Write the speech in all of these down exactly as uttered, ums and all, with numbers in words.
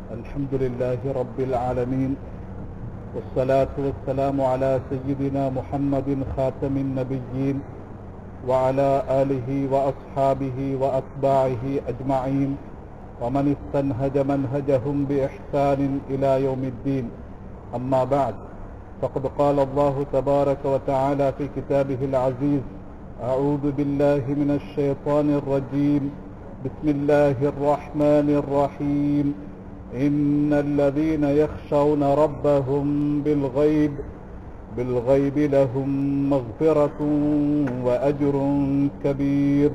الحمد لله رب العالمين والصلاة والسلام على سيدنا محمد خاتم النبيين وعلى آله وأصحابه وأتباعه أجمعين ومن استنهج منهجهم بإحسان إلى يوم الدين. أما بعد، فقد قال الله تبارك وتعالى في كتابه العزيز: أعوذ بالله من الشيطان الرجيم، بسم الله الرحمن الرحيم. إن الذين يخشون ربهم بالغيب بالغيب لهم مغفرة وأجر كبير.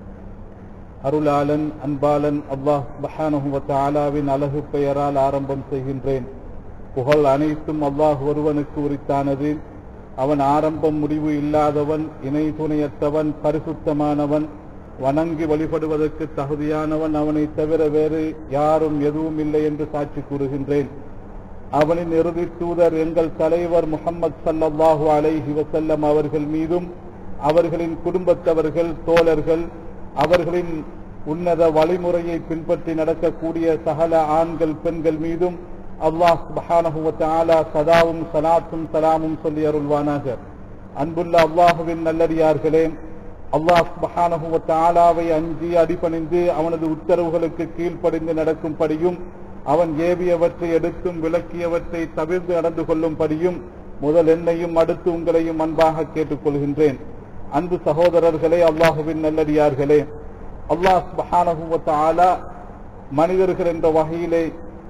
அருளாளன் அன்பாளன் அல்லாஹ் சுப்ஹானஹு வ தஆலாவின் அழகு பெயரால் ஆரம்பம் செய்கின்றேன். புகழ் அனைத்தும் அல்லாஹ் ஒருவனுக்கு உரித்தானது. அவன் ஆரம்பம் முடிவு இல்லாதவன், இணை துணையற்றவன், பரிசுத்தமானவன், வணங்கி வழிபடுவதற்கு தகுதியானவன். அவனை தவிர வேறு யாரும் எதுவும் இல்லை என்று சாட்சி கூறுகின்றேன். அவனின் இறுதி தூதர் எங்கள் தலைவர் முஹம்மது ஸல்லல்லாஹு அலைஹி வஸல்லம் அவர்கள் மீதும் அவர்களின் குடும்பத்தவர்கள், தோழர்கள், அவர்களின் உன்னத வழிமுறையை பின்பற்றி நடக்கக்கூடிய சகல ஆண்கள் பெண்கள் மீதும் அல்லாஹ் சுப்ஹானஹு வ தஆலா சதாவும் ஸலாத்தும் ஸலாமும் சொல்லி அருள்வானாக. அன்புள்ள அல்லாஹுவின் நல்லடியார்களே, அல்லாஹ் சுப்ஹானஹு வ தஆலாவை அஞ்சி அடிபணிந்து அவனது உத்தரவுகளுக்கு கீழ்ப்படிந்து நடக்கும்படியும் அவன் ஏவியவற்றை எடுத்தும் விளக்கியவற்றை தவிர்த்து நடந்து கொள்ளும்படியும் முதல் என்னையும் அடுத்து உங்களையும் அன்பாக கேட்டுக்கொள்கின்றேன். அன்பு சகோதரர்களே, அல்லாஹுவின் நல்லடியார்களே, அல்லாஹ் சுப்ஹானஹு வ தஆலா மனிதர்கள் என்ற வகையிலே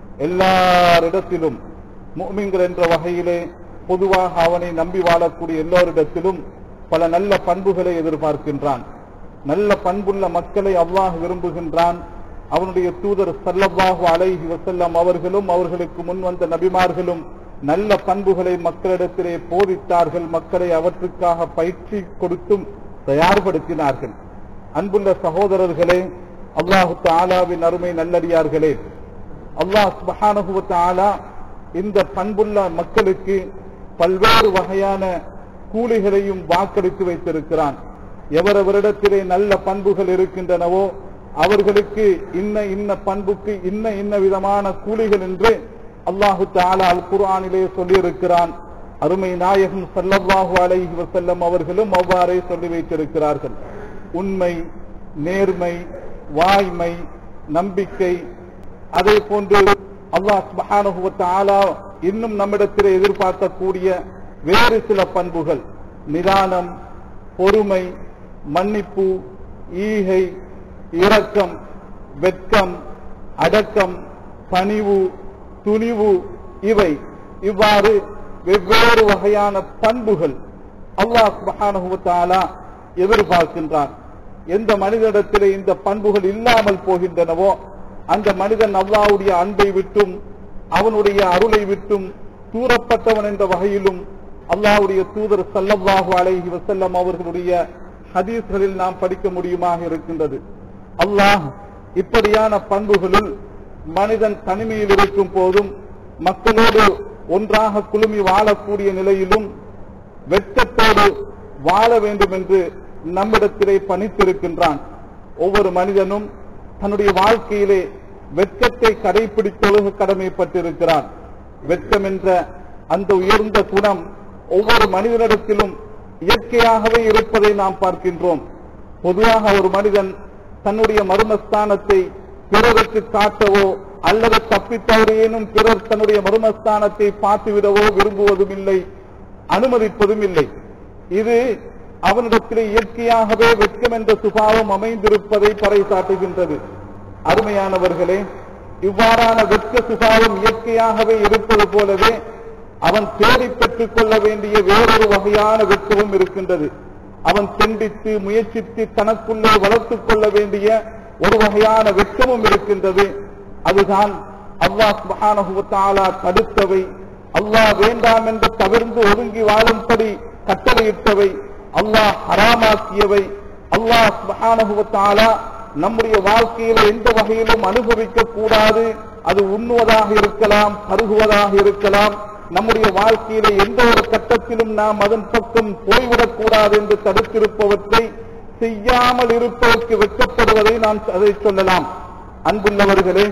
எல்லாரிடத்திலும், முஃமின்கள் என்ற வகையிலே பொதுவாக அவனை நம்பி வாழக்கூடிய எல்லோரிடத்திலும் பல நல்ல பண்புகளை எதிர்பார்க்கின்றான். நல்ல பண்புள்ள மக்களை அல்லாஹ் விரும்புகின்றான். அவனுடைய தூதர் ஸல்லல்லாஹு அலைஹி வஸல்லம் அவர்களும் அவர்களுக்கு முன் வந்த நபிமார்களும் நல்ல பண்புகளை மக்களிடத்திலே போதித்தார்கள். மக்களை அவற்றுக்காக பயிற்சி கொடுத்தும் தயார்படுத்தினார்கள். அன்புள்ள சகோதரர்களே, அல்லாஹு தஆலாவின் அருமை நல்லடியார்களே, அல்லாஹ் சுப்ஹானஹு வ தஆலா இந்த பண்புள்ள மக்களுக்கு பல்வேறு வகையான கூலிகளையும் வாக்களித்து வைத்திருக்கிறான். எவரவரிடத்திலே நல்ல பண்புகள் இருக்கின்றனவோ அவர்களுக்கு இன்ன இன்ன பண்புக்கு இன்ன இன்ன விதமான கூலிகள் என்று அல்லாஹு தஆலா அல் குர்ஆனிலே சொல்லியிருக்கிறான். அருமை நாயகம் ஸல்லல்லாஹு அலைஹி வஸல்லம் அவர்களும் அவ்வாறே சொல்லி வைத்திருக்கிறார்கள். உண்மை, நேர்மை, வாய்மை, நம்பிக்கை, அதே போன்று அல்லாஹ் சுப்ஹானஹு வ தஆலா இன்னும் நம்மிடத்திலே எதிர்பார்க்கக்கூடிய வேறு சில பண்புகள்: நிதானம், பொறுமை, மன்னிப்பு, ஈகை, இரக்கம், வெட்கம், அடக்கம், பணிவு, துணிவு, இவை இவ்வாறு வெவ்வேறு வகையான பண்புகள் அல்லாஹ் சுப்ஹானஹு வ தஆலா எதிர்பார்க்கின்றான். எந்த மனிதனிடத்திலே இந்த பண்புகள் இல்லாமல் போகின்றனவோ அந்த மனிதன் அல்லாஹ்வுடைய அன்பை விட்டும் அவனுடைய அருளை விட்டும் தூரப்பட்டவன் என்ற வகையிலும் அல்லாஹ்வுடைய தூதர் ஸல்லல்லாஹு அலைஹி வஸல்லம் அவர்களுடைய ஹதீஸ்களில் நாம் படிக்க முடியுமாக இருக்கின்றது. அல்லாஹ் இப்படியான பண்புகளில் மனிதன் தனிமையில் இருக்கும் போதும் மக்களோடு ஒன்றாக குழுமி வாழக்கூடிய நிலையிலும் வெட்கத்தோடு வாழ வேண்டும் என்று நம்மிடத்திலே பணித்திருக்கின்றான். ஒவ்வொரு மனிதனும் தன்னுடைய வாழ்க்கையிலே வெட்கத்தை கடைபிடித்தொழுக கடமைப்பட்டிருக்கிறான். வெட்கம் என்ற அந்த உயர்ந்த குணம் ஒவ்வொரு மனிதனிடத்திலும் இயற்கையாகவே இருப்பதை நாம் பார்க்கின்றோம். பொதுவாக ஒரு மனிதன் தன்னுடைய மர்மஸ்தானத்தை பிறருக்கு காட்டவோ அல்லது தப்பித்தவரையேனும் பிறர் தன்னுடைய மர்மஸ்தானத்தை பார்த்துவிடவோ விரும்புவதும் இல்லை, அனுமதிப்பதும் இல்லை. இது அவனிடத்திலே இயற்கையாகவே வெட்கம் என்ற சுபாவம் அமைந்திருப்பதை பறைசாட்டுகின்றது. அருமையானவர்களே, இவ்வாறான வெட்க சுபாவம் இயற்கையாகவே இருப்பது போலவே அவன் தேடி பெற்றுக் கொள்ள வேண்டிய வேறொரு வகையான வெட்கமும் இருக்கின்றது. அவன் சிந்தித்து முயற்சித்து தனக்குள்ளே வளர்த்துக் கொள்ள வேண்டிய ஒரு வகையான வெட்கமும் இருக்கின்றது. அதுதான் அல்லாஹ் சுப்ஹானஹு வ தஆலா தடுத்தவை, அல்லாஹ் வேண்டாம் என்று தவிர்த்து ஒதுங்கி வாழும்படி கட்டளையிட்டவை, அல்லாஹ் ஹராமாக்கியவை, அல்லாஹ் சுப்ஹானஹு வ தஆலா நம்முடைய வாழ்க்கையில் எந்த வகையிலும் அனுபவிக்க கூடாது, அது உண்ணுவதாக இருக்கலாம், பருகுவதாக இருக்கலாம், நம்முடைய வாழ்க்கையில எந்த ஒரு கட்டத்திலும் நாம் அதன் பக்கம் போய்விடக் கூடாது என்று தடுத்திருப்பவற்றை செய்யாமல் இருப்பதற்கு வெட்கப்படுவதை நாம் அதை சொல்லலாம். அன்புள்ளவர்களே,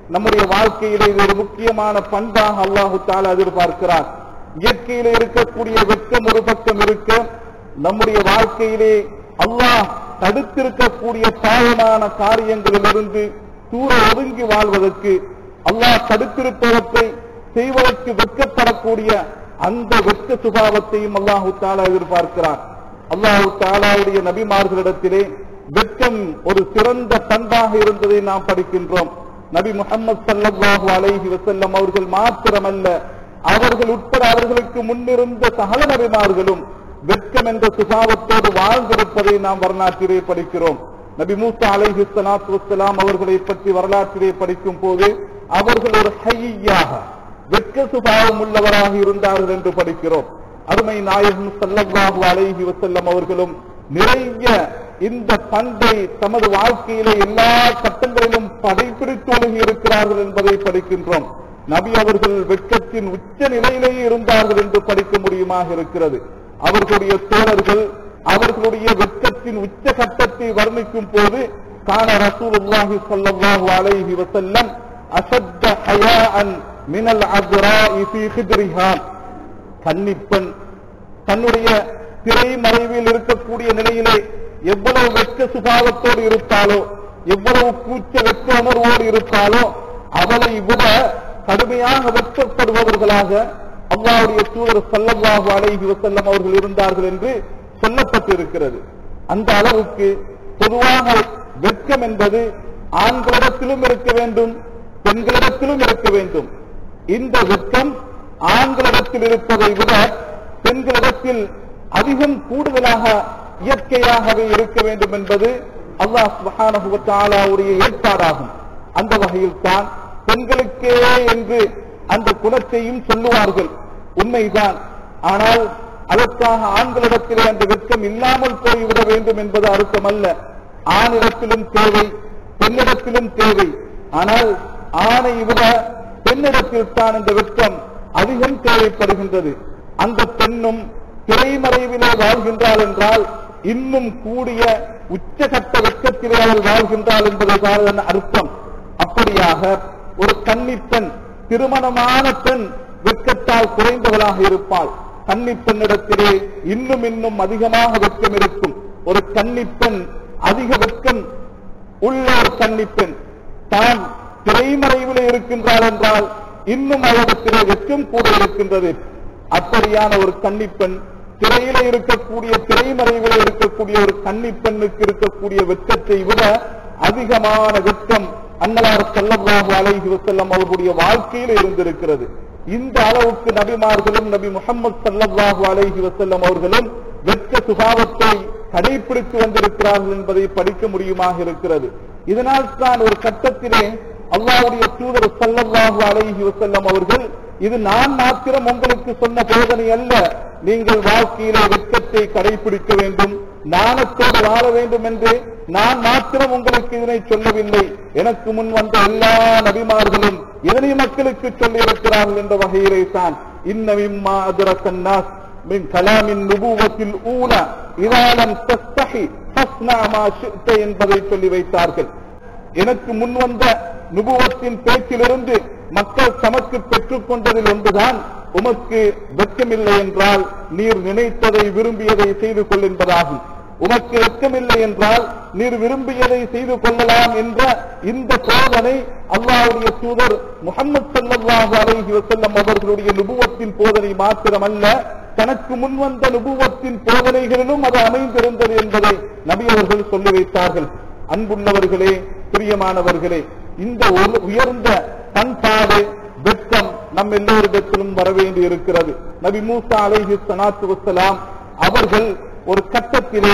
நம்முடைய வாழ்க்கையிலே இது ஒரு முக்கியமான பண்பாக அல்லாஹு தஆலா எதிர்பார்க்கிறார். இயற்கையிலே இருக்கக்கூடிய வெட்கம் ஒரு பக்கம் இருக்க, நம்முடைய வாழ்க்கையிலே அல்லாஹ் தடுத்திருக்கக்கூடிய பாவமான காரியங்களிலிருந்து தூர ஒதுங்கி வாழ்வதற்கு, அல்லாஹ் தடுத்திருப்பவற்றை செய்வதற்கு வெட்கப்படக்கூடிய அந்த வெட்க சுபாவத்தையும் அல்லாஹு தஆலா எதிர்பார்க்கிறார். அல்லாஹு தஆலாவுடைய நபிமார்களிடத்திலே வெட்கம் ஒரு சிறந்த பண்பாக இருந்ததை நாம் படிக்கின்றோம். நபி முஹம்மது ஸல்லல்லாஹு அலைஹி வஸல்லம் அவர்கள் மாத்திரமல்ல, அவர்கள் உட்பட அவர்களுக்கு முன்னிருந்த சகல நபிமார்களும் வெட்கம் என்ற சுபாவத்தோடு வாழ்ந்திருப்பதை நாம் வரலாற்றிலே படிக்கிறோம். நபி மூசா அலைஹி ஸலாத்து வஸ்ஸலாம் அவர்களை பற்றி வரலாற்றிலே படிக்கும் போது அவர்கள் ஒரு ஹய்யாக வெட்க சுபாவம் உள்ளவராக இருந்தார்கள் என்று படிக்கிறோம். அருமை நாயகம் ஸல்லல்லாஹு அலைஹி வஸல்லம் அவர்களும் நிறைய இந்த பண்பை தமது வாழ்க்கையிலே எல்லா கட்டங்களிலும் படைப்பிடித்து ஒழுகி இருக்கிறார்கள் என்பதை படிக்கின்றோம். நபி அவர்கள் வெட்கத்தின் உச்ச நிலையிலேயே இருந்தார்கள் என்று படிக்க முடியுமாக இருக்கிறது. அவர்களுடைய தோழர்கள் அவர்களுடைய வெட்கத்தின் உச்ச கட்டத்தை வர்ணிக்கும் போது கான ரசூலுல்லாஹி ஸல்லல்லாஹு அலைஹி வஸல்லம் அஷத்த ஹயாஅன் மினல் அஸ்ராஇ ஃபீ ஹித்ரிஹா, கன்னிப்பெண் தன்னுடைய திரை மறைவில் இருக்கக்கூடிய நிலையிலே எவ்வளவு வெட்க சுபாவத்தோடு இருப்பாளோ, எவ்வளவு கூச்ச வெட்க உணர்வோடு இருப்பாளோ, அவளை விட கடுமையாக வெட்கப்படுபவர்களாக அல்லாஹ்வுடைய தூதர் ஸல்லல்லாஹு அலைஹி வஸல்லம் அவர்கள் இருந்தார்கள் என்று சொல்லப்பட்டிருக்கிறது. அந்த அளவுக்கு பொதுவாக வெட்கம் என்பது ஆண்களிடத்திலும் இருக்க வேண்டும், பெண்களிடத்திலும் இருக்க வேண்டும். இந்த வெட்கம் ஆண்களிடத்தில் இருப்பதை விட பெண்களிடத்தில் அதிகம் கூடுதலாக இயற்கையாகவே இருக்க வேண்டும் என்பது அல்லாஹ் சுப்ஹானஹு வ தஆலாவுடைய ஏற்பாடாகும். அந்த வகையில் தான் பெண்களுக்கே என்று அந்த குணத்தையும் சொல்லுவார்கள், உண்மைதான். ஆனால் அதற்காக ஆண்களிடத்திலே அந்த வெட்கம் இல்லாமல் போய்விட வேண்டும் என்பது அர்த்தமல்ல. ஆணிடத்திலும் தேவை, பெண்ணிடத்திலும் தேவை. ஆனால் ஆணை விட பெண்ணிடத்தில் தான் இந்த வெட்கம் அதிகம் தேவைப்படுகின்றது. அந்த பெண்ணும் திரைமறைவிலே வாழ்கின்றாள் என்றால் இன்னும் கூடிய உச்சகட்ட வெட்கத்திலே அவள் வாழ்கின்றாள் என்பதற்கான அர்த்தம். அப்படியாக ஒரு கன்னிப்பெண், திருமணமான பெண் வெட்கத்தால் குறைந்தவளாக இருப்பாள். கன்னிப்பெண்ணிடத்திலே இன்னும் இன்னும் அதிகமாக வெட்கம் இருக்கும். ஒரு கன்னிப்பெண் அதிக வெட்கம் உள்ள ஒரு கன்னிப்பெண் தான் திரைமறைவிலே இருக்கின்றாள் என்றால் இன்னும் அவரிடத்திலே வெட்கம் கூட இருக்கின்றது. அப்படியான ஒரு கன்னிப்பெண் திரையிலே இருக்கக்கூடிய திரைமறைவிலே இருக்கக்கூடிய ஒரு கன்னிப்பெண்ணுக்கு இருக்கக்கூடிய வெட்கத்தை விட அதிகமான வெட்கம் அன்னலார் ஸல்லல்லாஹு அலைஹி வஸல்லம் அவர்களுடைய வாழ்க்கையில் இருந்திருக்கிறது. இந்த அளவுக்கு நபிமார்களும் நபி முஹம்மது ஸல்லல்லாஹு அலைஹி வஸல்லம் அவர்களும் வெட்க சுபாவத்தை கடைபிடித்து வந்திருக்கிறார்கள் என்பதை படிக்க முடியுமாக இருக்கிறது. இதனால் தான் ஒரு கட்டத்திலே அல்லாஹ்வுடைய தூதர் ஸல்லல்லாஹு அலைஹி வஸல்லம் அவர்கள், இது நான் மாத்திரம் உங்களுக்கு சொன்ன போதனை அல்ல, நீங்கள் வாழ்க்கையிலே வெட்கத்தை கடைபிடிக்க வேண்டும், நாணத்தோடு வாழ வேண்டும் என்று நான் மாத்திரம் உங்களுக்கு இதனை சொல்லவில்லை, எனக்கு முன் வந்த எல்லா நபிமார்களும் இதனை மக்களுக்கு சொல்லி இருக்கிறார்கள் என்ற வகையிலே தான் இன்ன மிம்மா அத்ரகன் நாஸ் மின் கலாமின் நுபுவத்தில் ஊன இதாலம் தஸ்தஹி ஃபஸ்னா மா ஷி'த என்பதை சொல்லி வைத்தார்கள். எனக்கு முன் வந்த நுபுவத்தின் பேச்சிலிருந்து மக்கள் தமக்கு பெற்றுக் கொண்டதில் ஒன்றுதான், உமக்கு வெட்கமில்லை என்றால் நீர் நினைத்ததை விரும்பியதை செய்து கொள் என்பதாகும். உமக்கு வெட்கமில்லை என்றால் நீர் விரும்பியதை செய்து கொள்ளலாம் என்ற இந்த போதனை அல்லாஹ்வுடைய தூதர் முஹம்மது ஸல்லல்லாஹு அலைஹி வஸல்லம் அவர்களுடைய நுபுவத்தின் போதனை மாத்திரமல்ல, தனக்கு முன்வந்த நுபுவத்தின் போதனைகளிலும் அது அமைந்திருந்தது என்பதை நபி அவர்கள் சொல்லி வைத்தார்கள். அன்புள்ளவர்களே, பிரியமானவர்களே, இந்த உயர்ந்த பண்பாடு வெட்கம் நம் எல்லோரிடத்திலும் வர வேண்டி இருக்கிறது. நபி மூசா அலைஹி ஸலாத்து வஸ்ஸலாம் அவர்கள் ஒரு கட்டத்திலே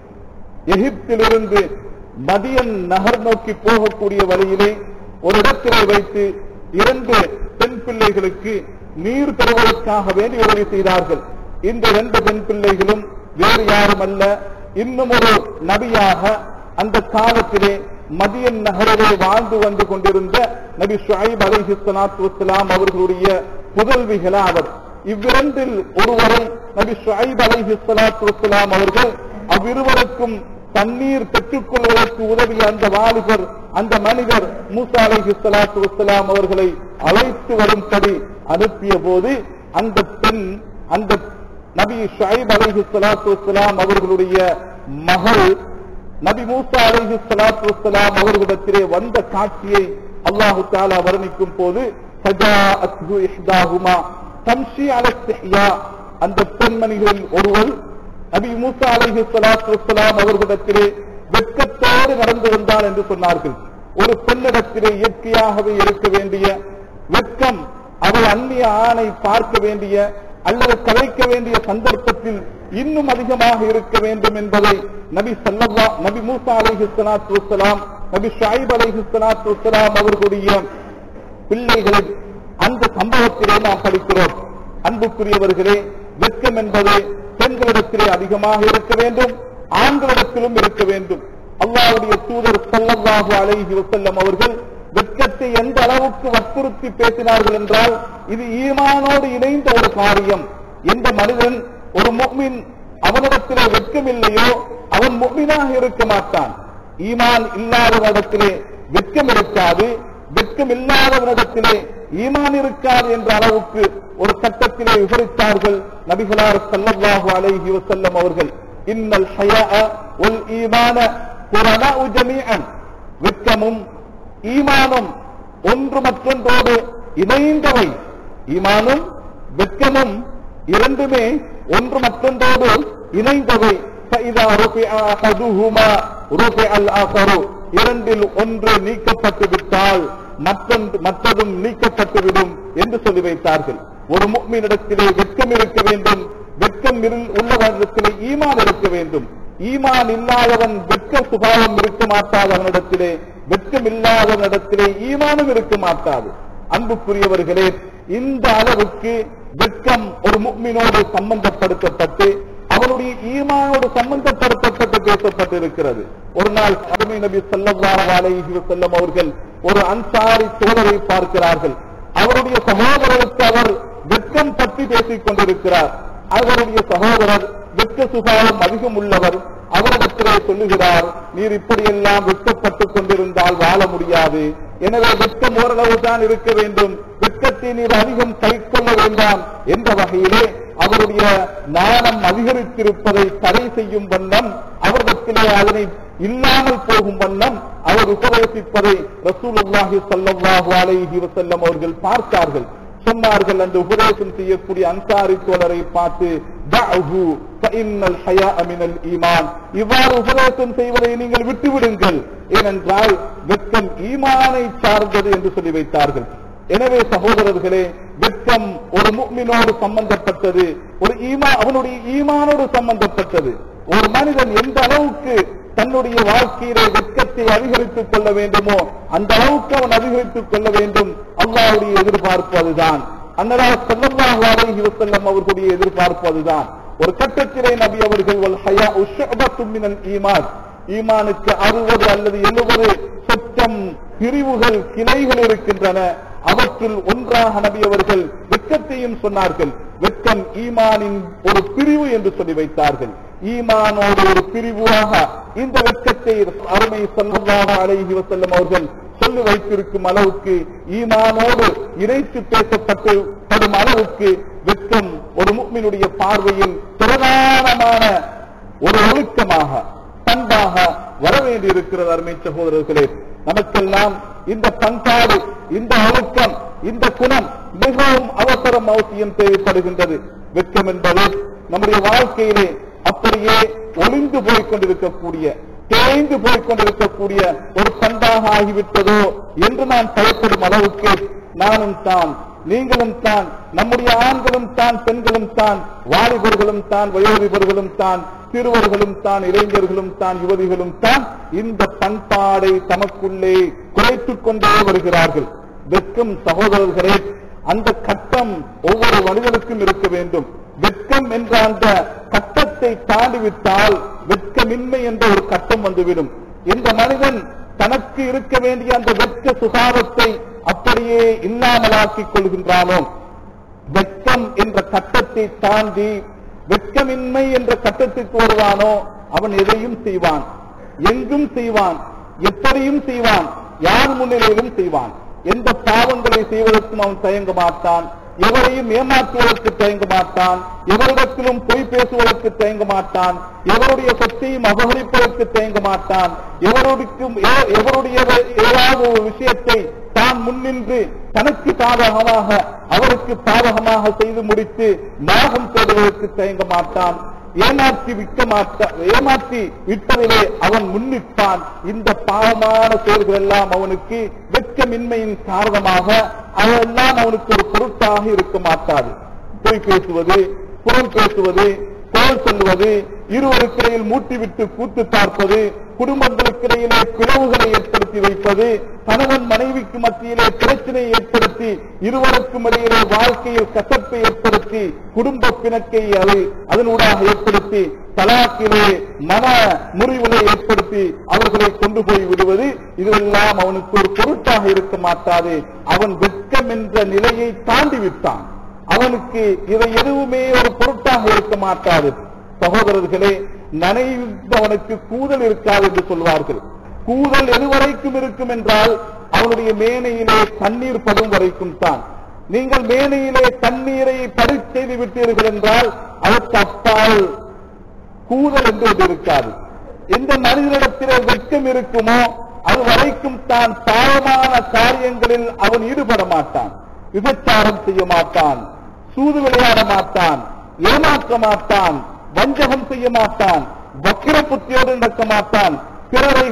எகிப்திலிருந்து மதியன் நகர் நோக்கி போகக்கூடிய வழியிலே ஒரு இடத்திலே வைத்து இரண்டு பெண் பிள்ளைகளுக்கு நீர் தருவதற்காக வேண்டி உதவி செய்தார்கள். இந்த இரண்டு பெண் பிள்ளைகளும் வேறு யாரும் அல்ல, இன்னும் ஒரு நபியாக அந்த காலத்திலே மதியன் நகரிலே வாழ்ந்து வந்து கொண்டிருந்த நபி ஷுஐப் அலைஹி ஸலாத்து வஸ்ஸலாம் அவர்களுடைய புதல்விகளாவர். இவ்விரண்டில் ஒருவரை நபி ஷுஐப் அலைஹி ஸலாத்து வஸ்ஸலாம் அவர்கள் அவ்விருவருக்கும் தண்ணீர் பெற்றுக் கொள்வதற்கு உதவிய அந்த வாலிபர் அந்த மனிதர் மூசா அலைஹிஸ்ஸலாத்து வஸ்ஸலாம் அவர்களை அழைத்து வரும்படி அனுப்பிய போது அந்த பெண் அந்த நபி ஷுஐப் அலைஹிஸ்ஸலாத்து வஸ்ஸலாம் அவர்களுடைய மகள் நபி மூசா அலைஹிஸ்ஸலாத்து வஸ்ஸலாம் அவர்களிடத்திலே வந்த காட்சியை அல்லாஹு தஆலா வர்ணிக்கும் போது ஃபஜாஅத்ஹு இஹ்தாஹுமா தம்ஷி அலா இஸ்திஹ்யா, அந்த பெண்மணிகளில் ஒருவர் நபி மூசா அலைஹிஸ்ஸலாத்து வஸ்ஸலாம் அவர்களிடத்திலே வெட்கத்தோடு நடந்து வந்தார் என்று சொன்னார்கள். ஒரு பெண்ணிடத்திலே இயற்கையாகவே இருக்க வேண்டிய வெட்கம், அவள் அந்நிய ஆணை பார்க்க வேண்டிய அல்லது கலைக்க வேண்டிய சந்தர்ப்பத்தில் இன்னும் அதிகமாக இருக்க வேண்டும் என்பதை நபி ஸல்லல்லாஹு நபி மூசா அலைஹிஸ்ஸலாத்து வஸ்ஸலாம் நபி ஷுஐப் அலைஹிஸ்ஸலாத்து வஸ்ஸலாம் அவர்களுடைய பிள்ளைகளின் அந்த சம்பவத்திலே நாம் படிக்கிறோம். அன்புக்குரியவர்களே, வெட்கம் என்பது பெண்களிடத்திலே அதிகமாக இருக்க வேண்டும், ஆண்களிடத்திலும் இருக்க வேண்டும். அல்லாஹ்வுடைய தூதர் ஸல்லல்லாஹு அலைஹி வஸல்லம் அவர்கள் வெட்கத்தை எந்த அளவுக்கு வற்புறுத்தி பேசினார்கள் என்றால், இது ஈமானோடு இணைந்த ஒரு காரியம். எந்த மனிதன் ஒரு முஃமின் அவனிடத்திலே வெட்கம் இல்லையோ அவன் முஃமினாக இருக்க மாட்டான். ஈமான் இல்லாதவனிடத்திலே வெட்கம் இருக்காது, வெட்கம் இல்லாதவனிடத்திலே ஈமான் இருக்காது என்ற அளவுக்கு ஒரு கட்டத்திலே விவரித்தார்கள் நபிகளார் ஸல்லல்லாஹு அலைஹி வஸல்லம் அவர்கள். இன்னல் ஹயாஅ வல் ஈமான குரனாஉ ஜமீஅன், வெட்கமும் ஈமானும் ஒன்று மற்றொன்றோடு இணைந்தவை. ஈமானும் வெட்கமும் இரண்டுமே ஒன்று மற்றொன்றோடு இணைந்தவை. ஃபஇதா ருஃபிஅ அஹதுஹுமா ருஃபிஅ அல் ஆகரு, இரண்டில் ஒன்று நீக்கப்பட்டு விட்டால் மற்றொன்று மற்றதும் நீக்கப்பட்டுவிடும் என்று சொல்லி வைத்தார்கள். ஒரு முஃமினிடத்திலே வெட்கம் இருக்க வேண்டும், வெட்கம் உள்ளவனிடத்திலே ஈமான் இருக்க வேண்டும். ஈமான் இல்லாதவன் வெட்க சுபாவம் இருக்க மாட்டாதவனிடத்திலே, வெட்கம் இல்லாதவனிடத்திலே ஈமானும் இருக்க மாட்டாது. அன்புக்குரியவர்களே, இந்த அளவுக்கு வெட்கம் ஒரு முஃமினோடு சம்பந்தப்படுத்தப்பட்டு அவனுடைய ஈமானோடு சம்பந்தப்படுத்தப்பட்டு பேசப்பட்டிருக்கிறது. ஒரு நாள் அருமை நபி ஸல்லல்லாஹு அலைஹி வஸல்லம் அவர்கள் ஒரு அன்சாரி தோழரை பார்க்கிறார்கள். அவருடைய சகோதரருக்கு அவர் வெட்கம் பற்றி பேசிக் கொண்டிருக்கிறார். அவருடைய சகோதரர் வெட்க சுபாவம் அதிகம் உள்ளவர். அவரிடத்திலே சொல்லுகிறார், நீர் இப்படியெல்லாம் வெட்கப்பட்டுக் கொண்டிருந்தால் வாழ முடியாது, எனவே வெட்கம் ஓரளவு தான் இருக்க வேண்டும், வெட்கத்தை நீர் அதிகம் கை கொள்ள வேண்டாம் என்ற வகையிலே அவருடைய நாணம் அதிகரித்திருப்பதை தடை செய்யும் வண்ணம், அவரிடத்திலே அதனை இல்லாமல் போகும் வண்ணம் அவர் உபதேசிப்பதை ரசூலுல்லாஹி ஸல்லல்லாஹு அலைஹி வஸல்லம் அவர்கள் பார்த்தார்கள். சொன்னார்கள், அந்த உபதேசம் செய்யக்கூடிய அன்சாரி தோழரை பார்த்து, தஅஹு ஃபஇன்னல் ஹயாஅ மினல் ஈமான், இவ்வாறு உபதேசம் செய்வதை நீங்கள் விட்டுவிடுங்கள், ஏனென்றால் வெட்கம் ஈமானை சார்ந்தது என்று சொல்லி வைத்தார்கள். எனவே சகோதரர்களே, வெட்கம் ஒரு முஃமினோடு சம்பந்தப்பட்டது, ஒரு ஈமான் அவனுடைய ஈமானோடு சம்பந்தப்பட்டது. ஒரு மனிதன் எந்த அளவுக்கு தன்னுடைய வாழ்க்கையிலே வெட்கத்தை அதிகரித்துக் கொள்ள வேண்டுமோ அந்த அளவுக்கு அவன் அதிகரித்துக் கொள்ள வேண்டும். அல்லாஹ்வுடைய எதிர்பார்ப்பு அதுதான். அன்னலாஹ் ஸல்லல்லாஹு அலைஹி வஸல்லம் அவர்களுடைய எதிர்பார்ப்பு அதுதான். ஒரு கட்டத்திலே நபி அவர்கள் வல் ஹயாஉ ஷுஅபத்தும் மினல் ஈமான், ஈமானுக்கு அறுபது அல்லது எழுபது சொச்சம் பிரிவுகள் கிளைகள் இருக்கின்றன. அவற்றில் ஒன்றாக நபி அவர்கள் வெட்கத்தையும் சொன்னார்கள். வெட்கம் ஈமானின் ஒரு பிரிவு என்று சொல்லி வைத்தார்கள். ஈமானோடு ஒரு பிரிவாக இந்த வெட்கத்தை அருமை ஸல்லல்லாஹு அலைஹி வஸல்லம் அவர்கள் சொல்லி வைத்திருக்கும் அளவுக்கு, ஈமானோடு இணைத்து பேசப்பட்டு படும் அளவுக்கு வெட்கம் ஒரு முஃமினுடைய பார்வையில் பிரதானமான ஒரு ஒழுக்கமாக பண்பாக வர வேண்டியிருக்கிறது. அருமை சகோதரர்களே, நமக்கெல்லாம் இந்த பண்பாடு, இந்த ஒழுக்கம், இந்த குணம் மிகவும் அவசரம், அவசியம் தேவைப்படுகின்றது. வெட்கம் என்பது நம்முடைய வாழ்க்கையிலே அப்படியே ஒளிந்து போய்கொண்டிருக்கக்கூடிய, தேய்ந்து போய்கொண்டிருக்கக்கூடிய ஒரு பண்பாக ஆகிவிட்டதோ என்று நான் பயப்படும் அளவுக்கு நானும் தான், நீங்களும் தான், நம்முடைய ஆண்களும் தான், பெண்களும் தான், வாலிபர்களும் தான், வயோதிபர்களும் தான், சிறுவர்களும் தான், இளைஞர்களும் தான், யுவதிகளும் தான் இந்த பண்பாடை தமக்குள்ளே குறைத்துக் கொண்டே வருகிறார்கள். வெட்கம் சகோதரர்களே, அந்த கட்டம் ஒவ்வொரு மனிதனுக்கும் இருக்க வேண்டும். வெட்கம் என்ற அந்த கட்டத்தை தாண்டிவிட்டால் வெட்கமின்மை என்ற ஒரு கட்டம் வந்துவிடும். இந்த மனிதன் தனக்கு இருக்க வேண்டிய அந்த வெட்க சுகாரத்தை அப்படியே இல்லாமலாக்கிக் கொள்கின்றானோ, வெட்கம் என்ற கட்டத்தை தாண்டி வெட்கமின்மை என்ற கட்டத்திற்கு வருவானோ, அவன் எதையும் செய்வான், எங்கும் செய்வான், எப்படியும் செய்வான். யார் முன்னிலையிலும் செய்வான். எந்த பாவங்களை செய்வதற்கும் அவன் தயங்க மாட்டான். எவரையும் ஏமாற்றுவதற்கு தயங்க மாட்டான். எவரிடத்திலும் பொய் பேசுவதற்கு தயங்க மாட்டான். எவருடைய சொத்தையும் அபகரிப்பதற்கு தயங்க மாட்டான். எவருக்கும் எவருடைய ஏதாவது ஒரு விஷயத்தை தான் முன்னின்று தனக்கு சாதகமாக அவருக்கு பாதகமாக செய்து முடித்து லாபம் தேடுவதற்கு தயங்க மாட்டான். ஏமாற்றி விற்க மாட்டான். ஏமாற்றி விட்டதிலே அவன் முன்னிற்பான். இந்த பாவமான செயல்கள் எல்லாம் அவனுக்கு வெட்கமின்மையின் காரணமாக அதெல்லாம் அவனுக்கு ஒரு பொருட்டாக இருக்க மாட்டாது. பொய் பேசுவது, புறம் பேசுவது, கோல் சொல்லுவது, இருவருக்கிடையில் மூட்டிவிட்டு கூத்து பார்ப்பது, குடும்பங்களுக்கிடையிலே பிளவுகளை ஏற்படுத்தி வைப்பது, கணவன் மனைவிக்கு மத்தியிலே பிரச்சனையை ஏற்படுத்தி இருவருக்கும் இடையிலே வாழ்க்கையில் கசப்பை ஏற்படுத்தி குடும்ப பிணக்கை அது அதனூடாக ஏற்படுத்தி தலாக்கிலே மன முறிவுகளை ஏற்படுத்தி அவர்களை கொண்டு போய் விடுவது, இதுவெல்லாம் அவனுக்கு ஒரு பொருட்டாக இருக்க மாட்டாது. அவன் வெட்கம் என்ற நிலையை தாண்டி விட்டான். அவனுக்கு இவை எதுவுமே ஒரு பொருட்டாக இருக்க மாட்டாது. சகோதரர்களே, நனைந்தவனுக்கு கூதல் இருக்காது என்று சொல்வார்கள். கூதல் எதுவரைக்கும் இருக்கும் என்றால் அவனுடைய மேனையிலே தண்ணீர் படும் வரைக்கும் தான். நீங்கள் மேனையிலே தண்ணீரை படி செய்து விட்டீர்கள் என்றால் அதற்கு அப்பால் கூதல் என்று ஒன்று இருக்காது. எந்த மனிதனிடத்திலே வெட்கம் இருக்குமோ அது வரைக்கும் தான் பாவமான காரியங்களில் அவன் ஈடுபட மாட்டான். விபச்சாரம் செய்ய மாட்டான், சூது விளையாட மாட்டான், ஏமாற்ற மாட்டான், வஞ்சகம் செய்ய மாட்டான், வக்கிர புத்தியோடு நடக்க மாட்டான், பிறரை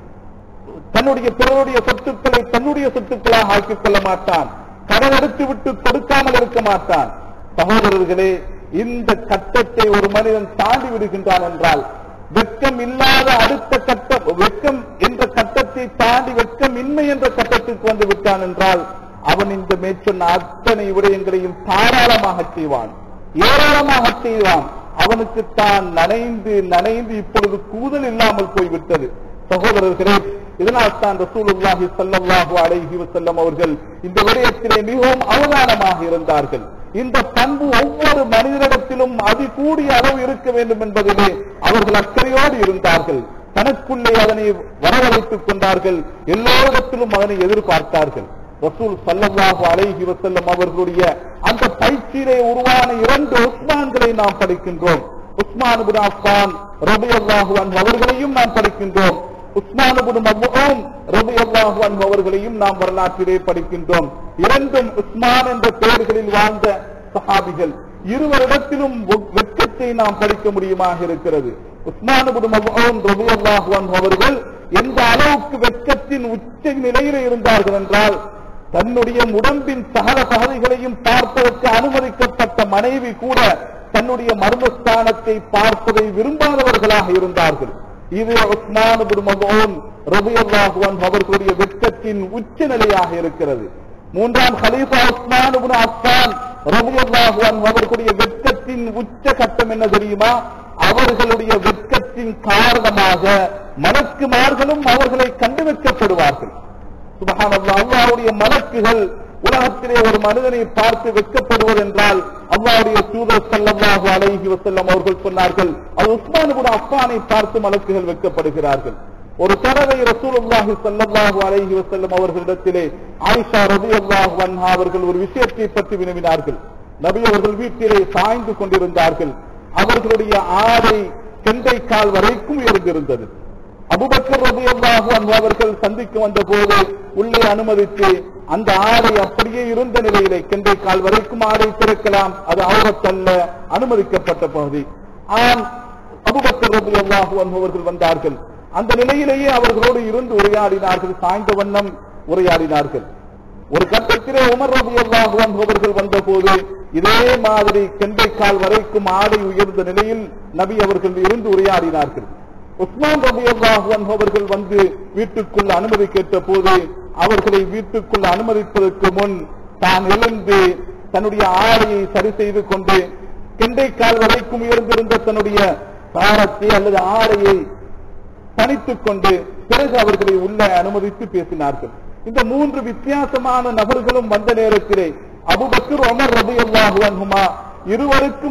தன்னுடைய பிறருடைய சொத்துக்களை தன்னுடைய சொத்துக்களாக ஆக்கிக் கொள்ள மாட்டான், கடன் எடுத்து விட்டு கொடுக்காமல் இருக்க மாட்டான். சகோதரர்களே, இந்த கட்டத்தை ஒரு மனிதன் தாண்டி விடுகின்றான் என்றால், வெட்கம் இல்லாத அடுத்த கட்டம், வெட்கம் என்ற கட்டத்தை தாண்டி வெட்கம் இன்மை என்ற கட்டத்திற்கு வந்து விட்டான் என்றால் அவன் இந்த மேற்சொன்ன அத்தனை விடயங்களையும் தாராளமாக செய்வான், ஏராளமாக செய்வான். அவனுக்கு தான் நனைந்து நனைந்து இப்பொழுது கூதல் இல்லாமல் போய்விட்டது. சகோதரர்களே, இதனால் தான் ரசூலுல்லாஹி ஸல்லல்லாஹு அலைஹி வஸல்லம் அவர்கள் இந்த விடயத்திலே மிகவும் அவதானமாக இருந்தார்கள். இந்த பண்பு ஒவ்வொரு மனிதனிடத்திலும் அதிகூடிய அளவு இருக்க வேண்டும் என்பதிலே அவர்கள் அக்கறையோடு இருந்தார்கள். தனக்குள்ளே அதனை வரவழைத்துக் கொண்டார்கள். எல்லோரிடத்திலும் அதனை எதிர்பார்த்தார்கள். ரசூல் ஸல்லல்லாஹு அலைஹி வஸல்லம் அவர்களுடைய அந்த பயிற்சியிலே உருவான இரண்டு உஸ்மான்களை நாம் படிக்கின்றோம். உஸ்மான் இப்னு அஃபான் ரலியல்லாஹு அன்ஹு அவர்களையும் நாம் படிக்கின்றோம். உஸ்மான் இப்னு மஃஊன் ரலியல்லாஹு அன்ஹு அவர்களையும் நாம் வரலாற்றிலே படிக்கின்றோம். இரண்டும் உஸ்மான் என்ற பெயர்களில் வாழ்ந்த சஹாபிகள். இருவரிடத்திலும் வெட்கத்தை நாம் படிக்க முடியுமாக இருக்கிறது. உஸ்மான் இப்னு மஃஊன் ரலியல்லாஹு அன்ஹு அவர்கள் எந்த அளவுக்கு வெட்கத்தின் உச்ச நிலையிலே இருந்தார்கள் என்றால், தன்னுடைய உடம்பின் சகல பகுதிகளையும் பார்ப்பதற்கு அனுமதிக்கப்பட்ட மனைவி கூட தன்னுடைய மர்மஸ்தானத்தை பார்ப்பதை விரும்பாதவர்களாக இருந்தார்கள். இது உஸ்மான் இப்னு மஃஊன் ரலியல்லாஹு அன்ஹு அவர்களுடைய வெட்கத்தின் உச்ச நிலையாக இருக்கிறது. மூன்றாம் கலீஃபா உஸ்மான் இப்னு அஃபான் ரலியல்லாஹு அன்ஹு அவர்களுடைய வெட்கத்தின் உச்ச கட்டம் என்ன தெரியுமா? அவர்களுடைய வெட்கத்தின் காரணமாக மலக்குமார்களும் அவர்களை கண்டு வெட்கப்படுவார்கள். சுப்ஹானல்லாஹ், அல்லாஹ்வுடைய மலக்குகள் உலகத்திலே ஒரு மனிதனை பார்த்து வெட்கப்படுவது என்றால் அல்லாஹ்வுடைய தூதர் ஸல்லல்லாஹு அலைஹி வஸல்லம் அவர்கள் சொன்னார்கள், அது உஸ்மான் இப்னு அஃபானை பார்த்து மலக்குகள் வெட்கப்படுகிறார்கள். ஒரு தடவை ரசூலுல்லாஹி ஸல்லல்லாஹு அலைஹி வஸல்லம் அவர்களிடத்திலே ஆயிஷா ரலியல்லாஹு அன்ஹா அவர்கள் ஒரு விஷயத்தை பற்றி வினவினார்கள். நபி அவர்கள் வீட்டிலே சாய்ந்து கொண்டிருந்தார்கள். அவர்களுடைய ஆடை கெண்டை கால் வரைக்கும் உயர்ந்திருந்தது. அபூபக்கர் ரலியல்லாஹு அன்ஹு அவர்கள் சந்திக்க வந்த போது உள்ளே அனுமதித்து அந்த ஆடை அப்படியே இருந்த நிலையிலே கெண்டை கால் வரைக்கும் ஆடை திறக்கலாம், அது அவுரத்தல்ல, அனுமதிக்கப்பட்ட பகுதி. ஆம், அபூபக்கர் ரலியல்லாஹு அன்ஹு அவர்கள் வந்தார்கள். அந்த நிலையிலேயே அவர்களோடு இருந்து உரையாடினார்கள், சாய்ந்த வண்ணம் உரையாடினார்கள். ஒரு கட்டத்திலே உமர் ரலியல்லாஹு அன்ஹு அவர்கள் வந்த போது இதே மாதிரி கெண்டை கால் வரைக்கும் ஆடை உயர்ந்த நிலையில் நபி அவர்கள் இருந்து உரையாடினார்கள். உஸ்மான் ரலியல்லாஹு அன்ஹு அவர்கள் வந்து வீட்டுக்குள் அனுமதி கேட்ட போது அவர்களை வீட்டுக்குள் அனுமதிப்பதற்கு முன் தான் எழுந்து தன்னுடைய ஆடையை சரி செய்து கொண்டு கெண்டை கால் வரைக்கும் உயர்ந்திருந்த தன்னுடைய சாரத்தை அல்லது ஆடையை தனித்துக் கொண்டு பிறகு அவர்களை உள்ள அனுமதித்து பேசினார்கள். இந்த மூன்று வித்தியாசமான நபர்களும் வந்த நேரத்திலே அபூபக்கர் உமர் ரலியல்லாஹு அன்ஹுமா இருவருக்கும்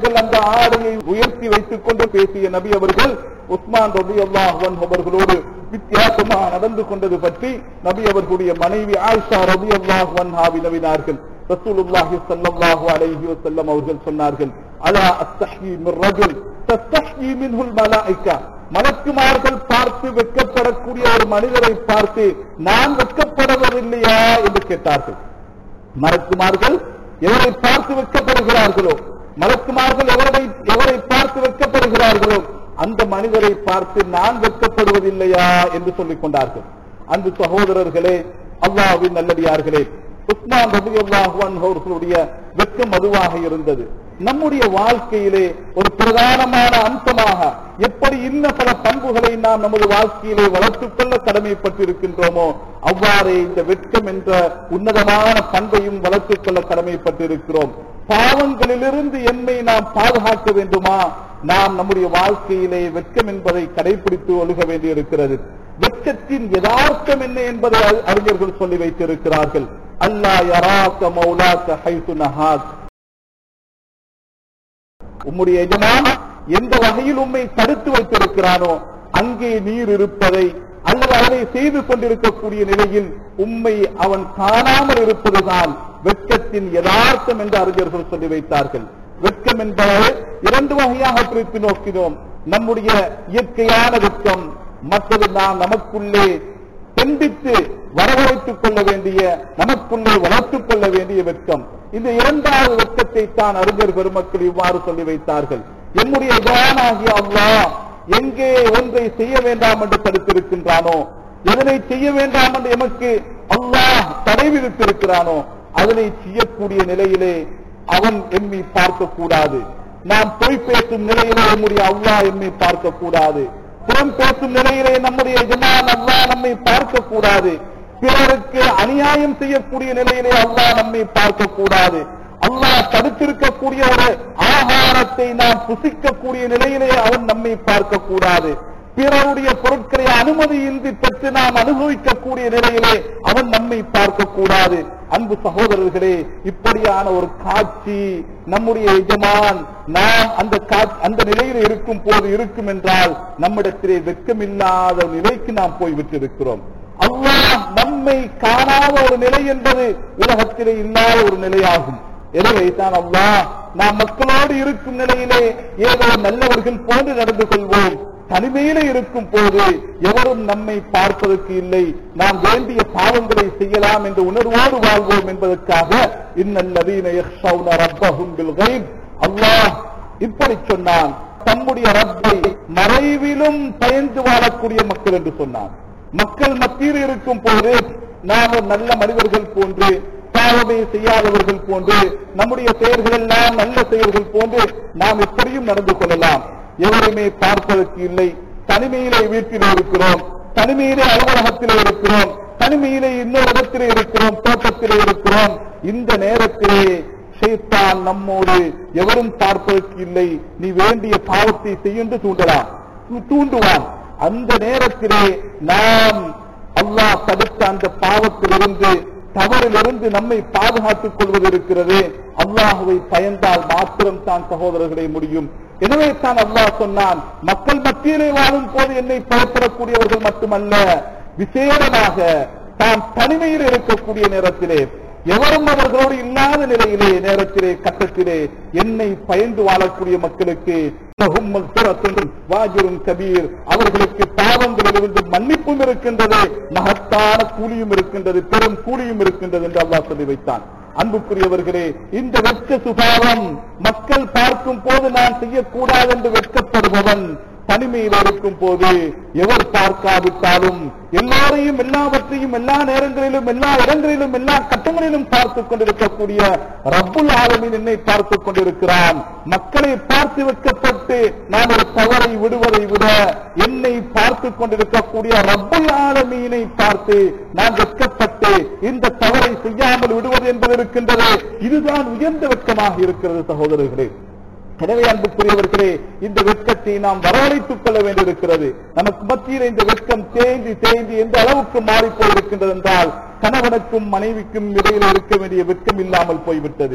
அவர்கள் அந்த ஆடையை உயர்த்தி வைத்துக் கொண்டு பேசிய நபி அவர்கள் உஸ்மான் ரலியல்லாஹு அன்ஹு அவர்களோடு வித்தியாசமாக நடந்து கொண்டது பற்றி நபி அவர்களுடைய மனைவி ஆயிஷா ரலியல்லாஹு அன்ஹா வினவினார்கள். ரசூலுல்லாஹி ஸல்லல்லாஹு அலைஹி வஸல்லம் அவர்கள் சொன்னார்கள், அலா அஸ்தஹி மிர் ரஜுல் தஸ்தஹி மின்ஹுல் மலாயிகா, மலக்குமார்கள் பார்த்து வெட்கப்படக்கூடிய ஒரு மனிதரை பார்த்து நான் வெட்கப்படுவதில்லையா என்று கேட்டார்கள். மலக்குமார்கள் எவரை பார்த்து வெட்கப்படுகிறார்களோ, மலக்குமார்கள் எவரை எவரை பார்த்து வெட்கப்படுகிறார்களோ அந்த மனிதரை பார்த்து நான் வெட்கப்படுவதில்லையா என்று சொல்லிக் கொண்டார்கள். அன்பு சகோதரர்களே, அல்லாஹ்வின் நல்லடியார்களே, உஸ்மான் ரலியல்லாஹு அன்ஹு அவர்களுடைய வெட்கம் அதுவாக இருந்தது. நம்முடைய வாழ்க்கையிலே ஒரு பிரதானமான அம்சமாக எப்படி இன்ன பல பண்புகளை நாம் நமது வாழ்க்கையிலே வளர்த்துக் கொள்ள கடமைப்பட்டிருக்கின்றோமோ அவ்வாறே இந்த வெட்கம் என்ற உன்னதமான பண்பையும் வளர்த்துக் கொள்ள கடமைப்பட்டிருக்கிறோம். பாவங்களிலிருந்து என்னை நாம் பாதுகாக்க வேண்டுமா, நாம் நம்முடைய வாழ்க்கையிலே வெட்கம் என்பதை கடைபிடித்து ஒழுக வேண்டியிருக்கிறது. வெட்கத்தின் யதார்த்தம் என்ன என்பதை அறிஞர்கள் சொல்லி வைத்திருக்கிறார்கள். அல்லா யராக மௌலாக ஹைது நஹாக், உம்முடைய எஜமான் எந்த வகையில் உம்மை தடுத்து வைத்திருக்கிறானோ அங்கே நீர் இருப்பதை அல்லது அதை செய்து கொண்டிருக்கக்கூடிய நிலையில் உம்மை அவன் காணாமல் இருப்பதுதான் வெட்கத்தின் யதார்த்தம் என்று அறிஞர்கள் சொல்லி வைத்தார்கள். வெட்கம் என்பதை இரண்டு வகையாக பிரித்து நோக்கினோம். நம்முடைய இயற்கையான வெட்கம், மற்றது நாம் நமக்குள்ளே சிந்தித்து வரவழைத்துக் கொள்ள வேண்டிய, நமக்குள்ளே வளர்த்துக் கொள்ள வேண்டிய வெட்கம். இந்த இரண்டாவது வெட்கத்தை தான் அறிஞர் பெருமக்கள் இவ்வாறு சொல்லி வைத்தார்கள். என்னுடைய எஜமானாகிய அல்லாஹ் எங்கே ஒன்றை செய்ய வேண்டாம் என்று தடுத்திருக்கின்றானோ, எதனை செய்ய வேண்டாம் என்று எமக்கு அல்லாஹ் தடை விதித்திருக்கிறானோ அதனை செய்யக்கூடிய நிலையிலே அவன் எம்மை பார்க்க கூடாது. நாம் பொய் பேசும் நிலையிலே நம்முடைய அல்லாஹ் எம்மை பார்க்க கூடாது. புறம் பேசும் நிலையிலே நம்முடைய எஜமான் அல்லாஹ் நம்மை பார்க்க கூடாது. பிறருக்கு அநியாயம் செய்யக்கூடிய நிலையிலே அல்லாஹ் நம்மை பார்க்க கூடாது. அல்லாஹ் தடுத்திருக்கக்கூடிய ஒரு ஆகாரத்தை நாம் புசிக்கக்கூடிய நிலையிலே அவன் நம்மை பார்க்க கூடாது. பிறருடைய பொருட்களை அனுமதியின்றி பெற்று நாம் அனுபவிக்கக்கூடிய நிலையிலே அவன் நம்மை பார்க்க கூடாது. அன்பு சகோதரர்களே, இப்படியான ஒரு காட்சி நம்முடைய எஜமான் நாம் அந்த அந்த நிலையில் இருக்கும் போது இருக்கும் என்றால் நம்மிடத்திலே வெட்கமில்லாத நிலைக்கு நாம் போய்விட்டிருக்கிறோம். அல்லாஹ் நம்மை காணாத ஒரு நிலை என்பது உலகத்திலே இல்லாத ஒரு நிலையாகும். எனவே தான் அல்லாஹ் நாம் மக்களோடு இருக்கும் நிலையிலே ஏதோ நல்லவர்கள் போன்று நடந்து கொள்வோம், தனிமையிலே இருக்கும் போது எவரும் நம்மை பார்ப்பதற்கு இல்லை, நாம் வேண்டிய பாவங்களை செய்யலாம் என்ற உணர்வோடு வாழ்வோம் என்பதற்காக இன்னல்லதீன யக்ஷௌன ரப்பஹும் பில் கைப், அல்லாஹ் இப்படி சொன்னான். தம்முடைய ரப்பை மறைவிலும் பயந்து வாழக்கூடிய மக்கள் என்று சொன்னான். மக்கள் மத்தியில் இருக்கும் போது நாம் நல்ல மனிதர்கள் போன்று, பாவமே செய்யாதவர்கள் போன்று, நம்முடைய செயல்கள் எல்லாம் நல்ல செயல்கள் போன்று நாம் எப்படியும் நடந்து கொள்ளலாம். எவருமே பார்ப்பதற்கு இல்லை. தனிமையிலே வீட்டிலே இருக்கிறோம், தனிமையிலே அலுவலகத்திலே இருக்கிறோம், தனிமையிலே இன்னொரு இடத்திலே இருக்கிறோம், தோட்டத்திலே இருக்கிறோம். இந்த நேரத்திலே ஷைத்தான் நம்மோடு எவரும் பார்ப்பதற்கு இல்லை, நீ வேண்டிய பாவத்தை செய்யென்று தூண்டலாம் தூண்டுவான். அந்த நேரத்திலே நாம் அல்லாஹ் தடுத்த அந்த பாவத்திலிருந்து, தவறிலிருந்து நம்மை பாதுகாத்துக் கொள்வது இருக்கிறது. அல்லாஹுவை பயந்தால் மாத்திரம் தான் சகோதரர்களை முடியும். எனவே தான் அல்லாஹ் சொன்னான், மக்கள் மத்தியிலே வாழும் போது என்னை பயப்படக்கூடியவர்கள் மட்டுமல்ல, விசேடமாக தாம் தனிமையில் இருக்கக்கூடிய நேரத்திலே, எவரும் அவர்களோடு இல்லாத நிலையிலே, நேரத்திலே, கட்டத்திலே என்னை பயந்து வாழக்கூடிய மக்களுக்கு வாஜிரும் கபீர், அவர்களுக்கு பாவங்களிலிருந்து மன்னிப்பும் இருக்கின்றது, மகத்தான கூலியும் இருக்கின்றது, பெரும் கூலியும் இருக்கின்றது என்று அல்லாஹ் சொல்லி வைத்தான். அன்புக்குரியவர்களே, இந்த வெட்க சுபாவம் மக்கள் பார்க்கும் போது நான் செய்யக்கூடாது என்று வெட்கப்படுபவன் தனிமையில் இருக்கும் போது எவர் பார்க்காவிட்டாலும் எல்லாரையும், எல்லாவற்றையும், எல்லா நேரங்களிலும், எல்லா இடங்களிலும், எல்லா கட்டங்களிலும் பார்த்துக் கொண்டிருக்கக்கூடிய ரப்புல் ஆலமீன் என்னை பார்த்துக் கொண்டிருக்கிறான். மக்களை பார்த்து வைக்கப்பட்டு நான் ஒரு தவறை விடுவதை விட என்னை பார்த்துக் கொண்டிருக்கக்கூடிய ரப்புல் ஆலமீனை பார்த்து நான் வெட்கப்பட்டு இந்த தவறை செய்யாமல் விடுவது என்பது இருக்கின்றது. இதுதான் உயர்ந்த வெட்கமாக இருக்கிறது சகோதரர்களே. எனவே அன்புக்குரியவர்களே, இந்த வெட்கத்தை நாம் வரவழைத்துக் கொள்ள வேண்டியிருக்கிறது. நமக்கு மத்தியில் இந்த வெட்கம் தேங்கி தேங்கி எந்த அளவுக்கு மாறி போயிருக்கின்றது என்றால், கணவனுக்கும் மனைவிக்கும் இடையில் இருக்க வேண்டிய வெட்கம் இல்லாமல் போய்விட்டது.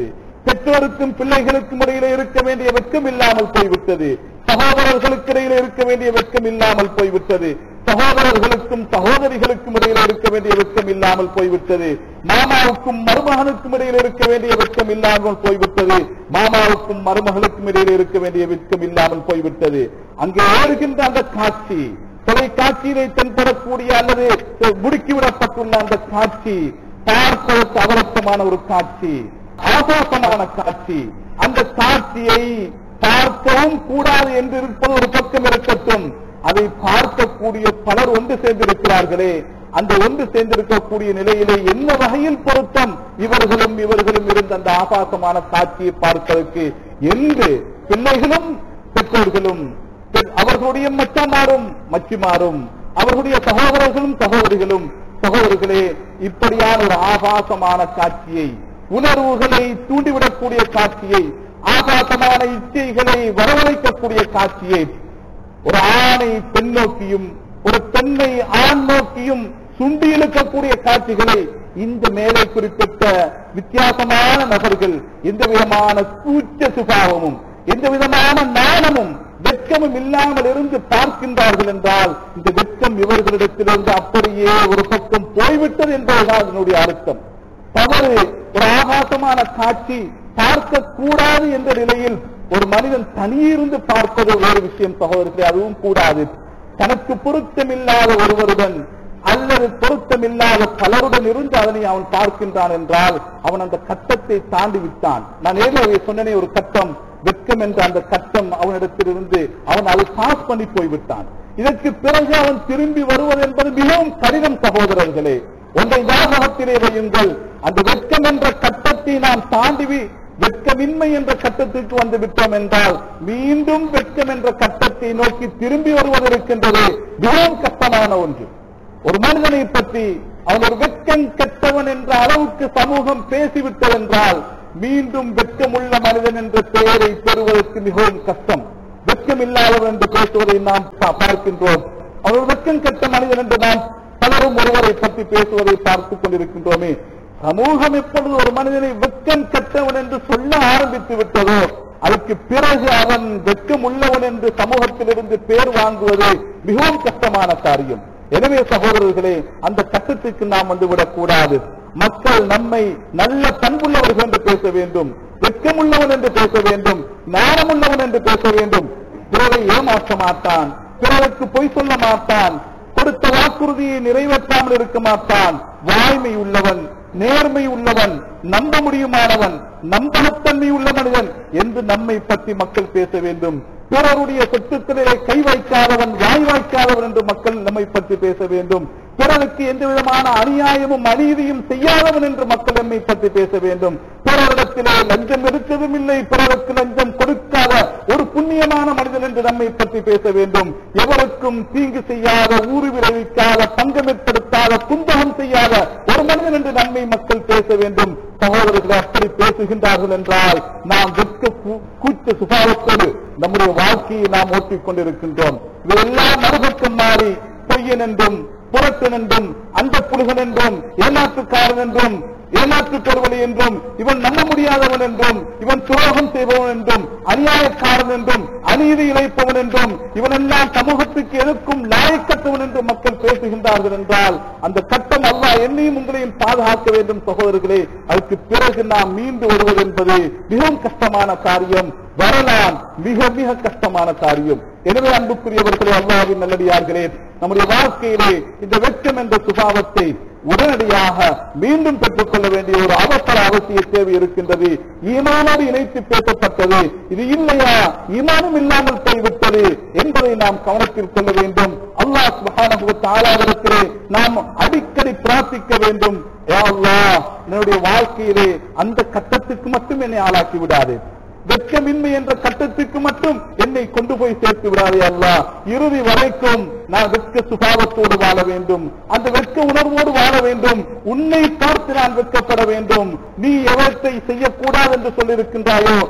பெற்றோருக்கும் பிள்ளைகளுக்கும் இடையிலே இருக்க வேண்டிய வெட்கம் இல்லாமல் போய்விட்டது. சகோதரர்களுக்கு இடையிலே இருக்க வேண்டிய வெட்கம் இல்லாமல் போய்விட்டது. சகோதரர்களுக்கும் சகோதரிகளுக்கும் இடையில இருக்க வேண்டிய வெட்கம் இல்லாமல் போய்விட்டது. மாமாவுக்கும் மருமகனுக்கும் இடையில இருக்க வேண்டிய வெட்கம் இல்லாமல் போய்விட்டது. மாமாவுக்கும் மருமகளுக்கும் இடையில இருக்க வேண்டிய வெட்கம் இல்லாமல் போய்விட்டது. அங்கே ஏறுகின்ற அந்த காட்சி, தொலைக்காட்சியிலே தென்படக்கூடிய அல்லது முடுக்கிவிடப்பட்டுள்ள அந்த காட்சி பார்ப்பதற்கு அவலட்சமான ஒரு காட்சி, ஆபாசமான காட்சி. அந்த காட்சியை பார்க்கவும் கூடாது என்று இருப்பது ஒரு பக்கம் இருக்கட்டும், அதை பார்க்கக்கூடிய பலர் ஒன்று சேர்ந்திருக்கிறார்களே, அந்த ஒன்று சேர்ந்திருக்கக்கூடிய நிலையிலே என்ன வகையில் பொருத்தம் இவர்களும் இவர்களும் இருந்த அந்த ஆபாசமான காட்சியை பார்ப்பதற்கு என்று பிள்ளைகளும் பெற்றோர்களும் அவர்களுடைய மச்சமாரும் மச்சிமாரும் அவர்களுடைய சகோதரர்களும் சகோதரிகளும் சகோதரிகளே இப்படியான ஒரு ஆபாசமான காட்சியை, உணர்வுகளை தூண்டிவிடக்கூடிய காட்சியை, ஆபாசமான இச்சைகளை வரவழைக்கக்கூடிய காட்சியை, ஒரு ஆணை பெண் நோக்கியும் ஒரு பெண்ணை ஆண் நோக்கியும் சுண்டி இழுக்கக்கூடிய காட்சிகளை இந்த மேலே குறிப்பிட்ட வித்தியாசமான நபர்கள் எந்த விதமான கூச்ச சுபாவமும் எந்த விதமான நாணமும் வெட்கமும் இல்லாமல் இருந்து பார்க்கின்றார்கள் என்றால் இந்த வெட்கம் இவர்களிடத்திலிருந்து அப்படியே ஒரு பக்கம் போய்விட்டது என்பதுதான் அதனுடைய அர்த்தம். தவறு, ஒரு ஆபாசமான காட்சி பார்க்க கூடாது என்ற நிலையில் ஒரு மனிதன் தனியிருந்து பார்ப்பது ஒரு விஷயம் சகோதரர்களே, அதுவும் கூடாது. தனக்கு பொருத்தமில்லாத ஒருவருடன் அல்லது பொருத்தமில்லாத பலருடன் இருந்து அதனை அவன் பார்க்கின்றான் என்றால் அவன் அந்த கட்டத்தை தாண்டி விட்டான். நான் ஏற்கனவே சொன்னனே, ஒரு கட்டம் வெட்கம் என்ற அந்த கட்டம் அவனிடத்திலிருந்து அவன் அதை பாஸ் பண்ணி போய்விட்டான். இதற்கு பிறகு அவன் திரும்பி வருவது என்பது மிகவும் கடினம் சகோதரர்களே. ஒன்றை ஞாபகத்திலே வையுங்கள், அந்த வெட்கம் என்ற கட்டத்தை நாம் தாண்டி வெட்கமின்மை என்ற கட்டத்திற்கு வந்து விட்டோம் என்றால் மீண்டும் வெட்கம் என்ற கட்டத்தை நோக்கி திரும்பி வருவது இருக்கின்றது மிகவும் கஷ்டமான ஒன்று. ஒரு மனிதனை பற்றி அவன் ஒரு வெட்கம் கெட்டவன் என்ற அளவுக்கு சமூகம் பேசிவிட்டது என்றால் மீண்டும் வெட்கமுள்ள மனிதன் என்ற பெயரை பெறுவதற்கு மிகவும் கஷ்டம். வெட்கம் இல்லாதவன் என்று பேசுவதை நாம் பார்க்கின்றோம். அவர் வெட்கம் கெட்ட மனிதன் என்று நாம் பலரும் ஒருவரை பற்றி பேசுவதை பார்த்துக் கொண்டிருக்கின்றோமே. சமூகம் எப்பொழுது ஒரு மனிதனை வெட்கம் கெட்டவன் என்று சொல்ல ஆரம்பித்து விட்டதோ அதற்கு பிறகு அவன் வெட்கம் உள்ளவன் என்று சமூகத்திலிருந்து பேர் வாங்குவது மிகவும் கஷ்டமான காரியம். எனவே சகோதரர்களே, அந்த கட்டத்திற்கு நாம் வந்துவிடக் கூடாது. மக்கள் நம்மை நல்ல பண்புள்ளவர்கள் என்று பேச வேண்டும், வெட்கமுள்ளவன் என்று பேச வேண்டும், ஞானமுள்ளவன் என்று பேச வேண்டும். பிறரை ஏமாற்ற மாட்டான், பிறருக்கு பொய் சொல்ல மாட்டான், கொடுத்த வாக்குறுதியை நிறைவேற்றாமல் இருக்க மாட்டான், வாய்மை உள்ளவன், நேர்மை உள்ளவன், நம்ப முடியுமானவன், நம்பகத்தன்மை உள்ள மனிதன் என்று நம்மை பற்றி மக்கள் பேச வேண்டும். பிறருடைய சொத்துக்களிலே கை வைக்காதவன், வாய் வைக்காதவன் என்று மக்கள் நம்மை பற்றி பேச வேண்டும். பிறருக்கு எந்த விதமான அநியாயமும் அநீதியும் செய்யாதவன் என்று மக்கள் நம்மை பற்றி பேச வேண்டும். பிறரிடத்திலே லஞ்சம் எடுத்ததும் இல்லை, பிறருக்கு லஞ்சம் கொடுக்காத ஒரு புண்ணியமான மனிதன் என்று நம்மை பற்றி பேச வேண்டும். எவருக்கும் தீங்கு செய்யாத, ஊறு விளைவிக்காத, பங்கம் ஏற்படுத்தாத, குந்தகம் செய்யாத ஒரு மனிதன் என்று நம்மை மக்கள் பேச வேண்டும். சகோதரர்கள் அப்படி பேசுகின்றார்கள் என்றால் நாம் வெட்க கூச்ச சுபாவத்தோடு நம்முடைய வாழ்க்கையை நாம் ஓட்டிக் கொண்டிருக்கின்றோம். இதெல்லாம் மறுபக்கம் மாறி பொய்யன் என்றும் புரட்டன் என்றும் அந்த புலிகன் என்றும் ஏமாற்றுக்காரன் என்றும் ஏமாற்று கருவலை என்றும் இவன் நம்ப முடியாதவன் என்றும் இவன் துரோகம் செய்பவன் என்றும் அநியாயக்காரன் என்றும் அநீதி இழைப்பவன் என்றும் இவன் எல்லாம் சமூகத்துக்கு எதிர்க்கும் லாயக்கற்றவன் என்று மக்கள் பேசுகின்றார்கள் என்றால் அந்த கட்டம் அல்லாஹ் என்னையும் உங்களையும் பாதுகாக்க வேண்டும் சகோதரர்களே. அதுக்கு பிறகு நாம் மீண்டு வருவது என்பது மிகவும் கஷ்டமான காரியம், வரலாம் மிக மிக கஷ்டமான காரியம். எனவே அன்புக்குரியவர்களே, அல்லாஹ்வின் நல்லடியார்களே, நம்முடைய வாழ்க்கையிலே இந்த வெட்கம் என்ற சுபாவத்தை உடனடியாக மீண்டும் பெற்றுக் கொள்ள வேண்டிய ஒரு அவசர அவசிய தேவை இருக்கின்றது. ஈமானோடு இணைத்து பேசப்பட்டது, இது இல்லையா ஈமானும் இல்லாமல் போய்விட்டது என்பதை நாம் கவனத்தில் கொள்ள வேண்டும். அல்லாஹ் சுப்ஹானஹு வ தஆலாவிடத்திலே நாம் அடிக்கடி பிரார்த்திக்க வேண்டும், யா அல்லாஹ் என்னுடைய வாழ்க்கையிலே அந்த கட்டத்துக்கு மட்டும் என்னை ஆளாக்கி விடாதே, வெட்கமின்மை என்ற கட்டத்திற்கு மட்டும் என்னை கொண்டு போய் சேர்த்து விடாதே அல்லாஹ், இறுதி வரைக்கும் நான் வெட்க சுபாவத்தோடு வாழ வேண்டும், அந்த வெட்க உணர்வோடு வாழ வேண்டும், உன்னை பார்த்து நான் வெட்கப்பட வேண்டும். நீ எவற்றை செய்யக்கூடாது என்று சொல்லியிருக்கின்றாயோ அவற்றை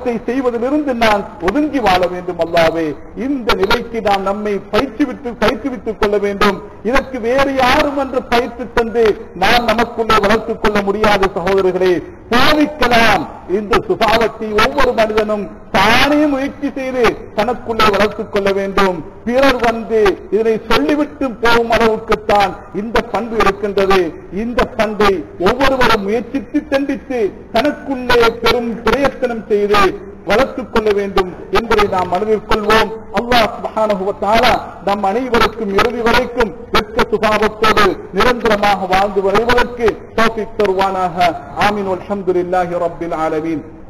அவற்றை செய்வதிலிருந்து நான் ஒதுங்கி வாழ வேண்டும் அல்லாஹ்வே. இந்த நிலைக்கு நாம் நம்மை பயிற்றுவித்து பயிற்றுவித்துக் கொள்ள வேண்டும். இதற்கு வேறு யாரும் என்று பயிற்று தந்து நாம் நமக்குள்ளே வளர்த்துக் கொள்ள முடியாத சகோதரர்களே, பாவிக்கலாம். இந்த சுபாவத்தை ஒவ்வொரு மனிதனும் தானே முயற்சி செய்து தனக்குள்ளே வளர்த்துக் கொள்ள வேண்டும். பிறர் வந்து இதனை சொல்லிவிட்டு போகும் அளவுக்குத்தான் இந்த பண்பு இருக்கின்றது. இந்த பண்பை ஒவ்வொருவரும் முயற்சித்து தண்டித்து தனக்குள்ளே பெரும் பிரயத்தனம் செய்து வளர்த்துக் கொள்ள வேண்டும் என்பதை நாம் மனதில் கொள்வோம். அல்லாஹ் சுப்ஹானஹு வ தஆலா நம் அனைவருக்கும் இறுதி வரைக்கும் வெட்க சுபாவத்தோடு நிரந்தரமாக வாழ்ந்து வருவதற்கு தௌஃபீக் தருவானாக. ஆமீன். வல்ஹம்துலில்லாஹி ரப்பில் ஆலமீன்.